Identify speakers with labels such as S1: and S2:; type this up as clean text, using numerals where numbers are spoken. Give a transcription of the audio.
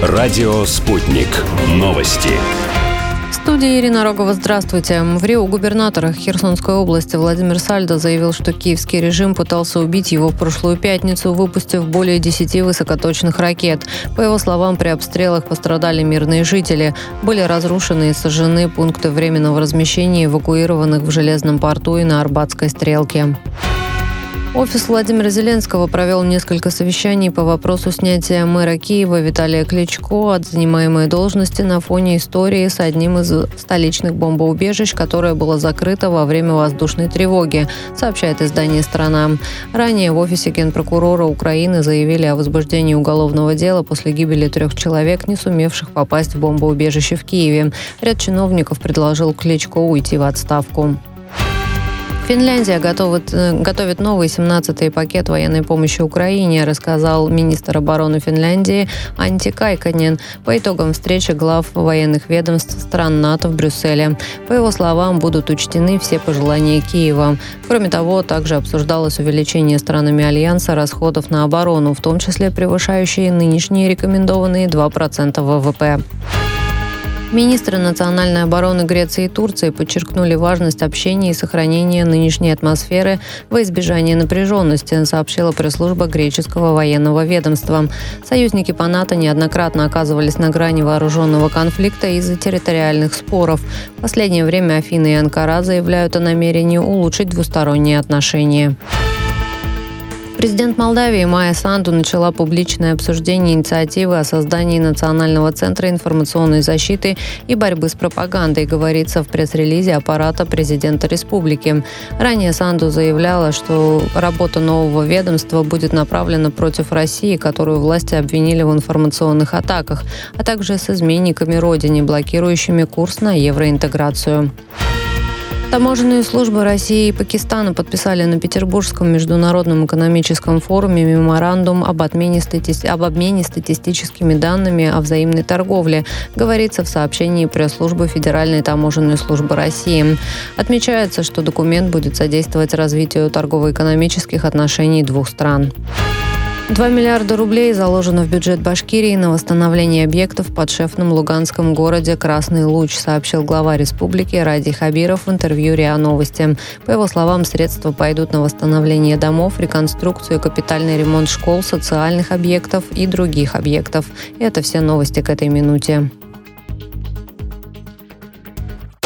S1: Радио «Спутник». Новости.
S2: В студии Ирина Рогова. Здравствуйте. В Рио губернатор Херсонской области Владимир Сальдо заявил, что киевский режим пытался убить его в прошлую пятницу, выпустив более 10 высокоточных ракет. По его словам, при обстрелах пострадали мирные жители. Были разрушены и сожжены пункты временного размещения эвакуированных в Железном порту и на Арбатской стрелке. Офис Владимира Зеленского провел несколько совещаний по вопросу снятия мэра Киева Виталия Кличко от занимаемой должности на фоне истории с одним из столичных бомбоубежищ, которое было закрыто во время воздушной тревоги, сообщает издание «Страна». Ранее в офисе генпрокурора Украины заявили о возбуждении уголовного дела после гибели 3 человек, не сумевших попасть в бомбоубежище в Киеве. Ряд чиновников предложил Кличко уйти в отставку. Финляндия готовит новый 17-й пакет военной помощи Украине, рассказал министр обороны Финляндии Анtti Kaikkonen по итогам встречи глав военных ведомств стран НАТО в Брюсселе. По его словам, будут учтены все пожелания Киева. Кроме того, также обсуждалось увеличение странами Альянса расходов на оборону, в том числе превышающие нынешние рекомендованные 2% ВВП. Министры национальной обороны Греции и Турции подчеркнули важность общения и сохранения нынешней атмосферы во избежание напряженности, сообщила пресс-служба греческого военного ведомства. Союзники по НАТО неоднократно оказывались на грани вооруженного конфликта из-за территориальных споров. В последнее время Афины и Анкара заявляют о намерении улучшить двусторонние отношения. Президент Молдавии Майя Санду начала публичное обсуждение инициативы о создании Национального центра информационной защиты и борьбы с пропагандой, говорится в пресс-релизе аппарата президента республики. Ранее Санду заявляла, что работа нового ведомства будет направлена против России, которую власти обвинили в информационных атаках, а также с изменниками родине, блокирующими курс на евроинтеграцию. Таможенные службы России и Пакистана подписали на Петербургском международном экономическом форуме меморандум об обмене статистическими данными о взаимной торговле, говорится в сообщении пресс-службы Федеральной таможенной службы России. Отмечается, что документ будет содействовать развитию торгово-экономических отношений двух стран. 2 миллиарда рублей заложено в бюджет Башкирии на восстановление объектов в подшефном луганском городе Красный Луч, сообщил глава республики Ради Хабиров в интервью РИА Новости. По его словам, средства пойдут на восстановление домов, реконструкцию и капитальный ремонт школ, социальных объектов и других объектов. И это все новости к этой минуте.